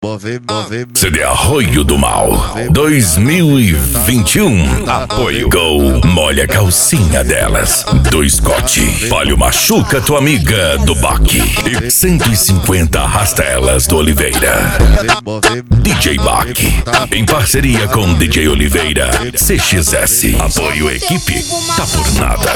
CD Arroio do Mal 2021. Apoio Go, molha a calcinha delas. Do Scott, Palio machuca tua amiga do Baque. E 150 arrasta elas do Oliveira. DJ Baque, em parceria com DJ Oliveira. CXS, apoio equipe, tá por nada.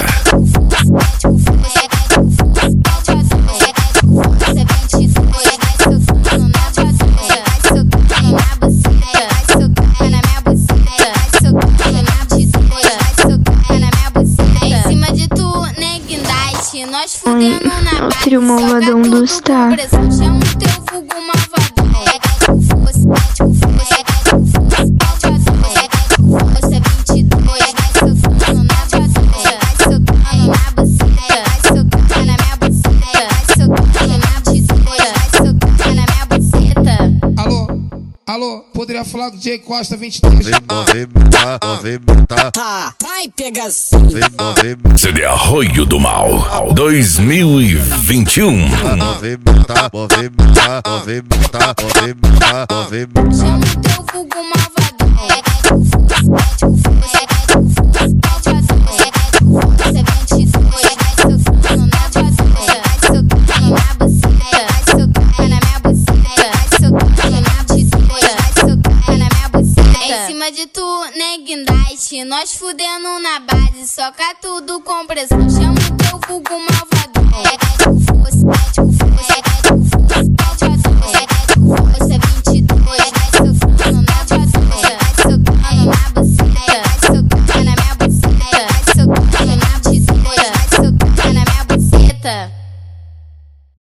Oi, é o trio malvadão do Star. Alô, poderia falar com o DJ Costa 23. Vai pegar CD Arroio do Mal 2021. Chama o teu vulgo malvadão. Em cima de tu, né, guindaste. Nós fudendo na base, soca tudo com pressão. Chama o teu vulgo malvadão.